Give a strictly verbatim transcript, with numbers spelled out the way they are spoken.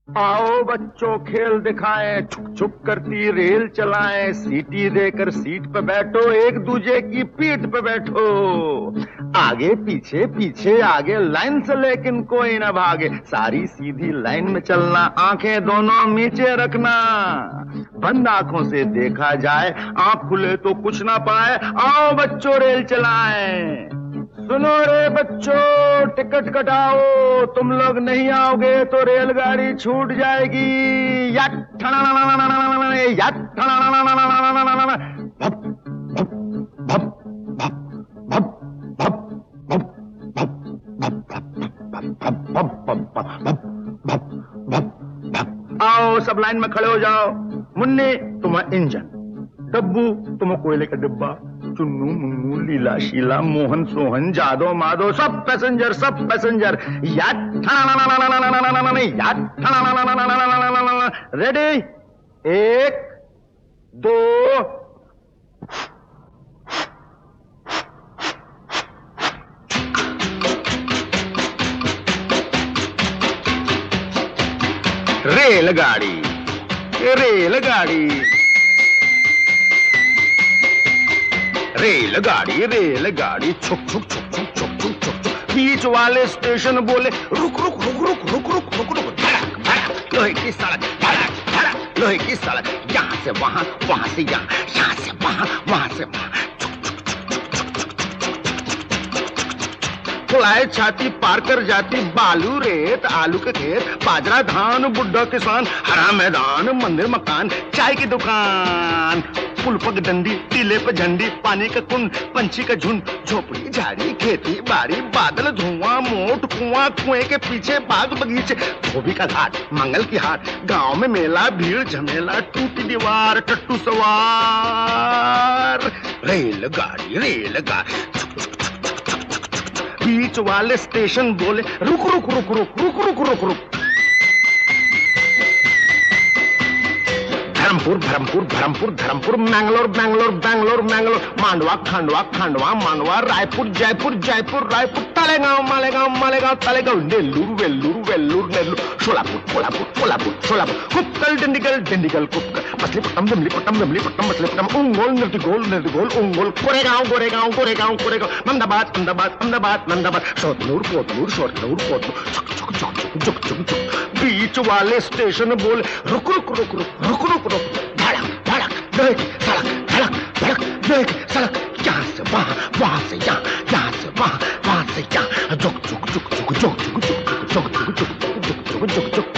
आओ बच्चों खेल दिखाएं, छुक छुक करती रेल चलाएं, सीटी देकर सीट पे बैठो, एक दूजे की पीठ पे बैठो। आगे पीछे पीछे आगे लाइन से लेकिन कोई ना भागे, सारी सीधी लाइन में चलना, आंखें दोनों नीचे रखना। बंद आंखों से देखा जाए, आंख खुले तो कुछ ना पाए। आओ बच्चों रेल चलाएं। सुनो रे बच्चों, टिकट कटाओ, तुम लोग नहीं आओगे तो रेलगाड़ी छूट जाएगी। या या भप भप भप भप भप भप भप भप भप भप भप। आओ सब लाइन में खड़े हो जाओ। मुन्नी तुम इंजन, डब्बू तुम कोयले का डिब्बा, चुन्नू मुन्नू लीला शीला मोहन सोहन जादो माधो सब पैसेंजर सब पैसेंजर। रेडी, एक दो। रेलगाड़ी रेलगाड़ी रेलगाड़ी रेलगाड़ी छुक छुक छुक छुक छुक छुक छुक छुक। बीच वाले स्टेशन बोले रुक रुक रुक रुक रुक रुक रुक रुक। धड़क धड़क लोहे की सड़क, धड़क धड़क लोहे की सड़क, यहाँ से वहां वहां से यहाँ, यहाँ से वहां वहां से वहां। फुलाए छाती पार कर जाती, बालू रेत आलू के खेत, बाजरा धान बुड्ढा किसान, हरा मैदान मंदिर मकान, चाय की दुकान, पुल पग डंडी, टीले पे झंडी, पानी का कुंड, पंछी का झुंड, झोपड़ी झाड़ी खेती बाड़ी, बादल धुआं मोट कुआं, कुएं के पीछे बाग बगीचे, धोबी का घाट मंगल की हाट, गांव में मेला भीड़ झमेला, टूटी दीवार टट्टू सवार। रेलगाड़ी रेलगाड़ी बीच वाले स्टेशन बोले रुक रुक रुक रुक रुक रुक रुक रुक। धर्मपुर धर्मपुर धर्मपुर धर्मपुर, मैंगलोर बैंगलोर बैंगलोर मैंगलोर, मांडवा खांडवा खांडवा मांडवा, रायपुर जयपुर जयपुर रायपुर, तालेगांव मालेगांव मालेगांव तालेगांव, नेल्लूर वेल्लूर वेल्लूर नेल्लूर, सोलापुर कोल्हापुर कोल्हापुर सोलापुर, कुप्पल डिंडिगल डिंडिगल कुप्पल, मछलीपट्टम दिमलीपट्टम दिमलीपट्टम मछलीपट्टम, उंगोल निर्तिगोल निर्तिगोल उंगोल, गोरेगांव गोरेगांव गोरेगांव गोरेगांव, अहमदाबाद अहमदाबाद अहमदाबाद अहमदाबाद, शोधनूर कोतनूर शोधनूर कोतनूर, छुक छुक छुक छुक छुक छुक छुक। बीच वाले स्टेशन बोले रुक रुक रुक रुक रुक रुक रुक। धड़क धड़क देख सड़क, धड़क धड़क देख सड़क, यहाँ से वहाँ वहाँ से यहाँ, यहाँ से वहाँ वहाँ से यहाँ, जुक जुक जुक जुक जुक जुक जुक जुक जुक जुक जुक जुक जुक जुक जुक।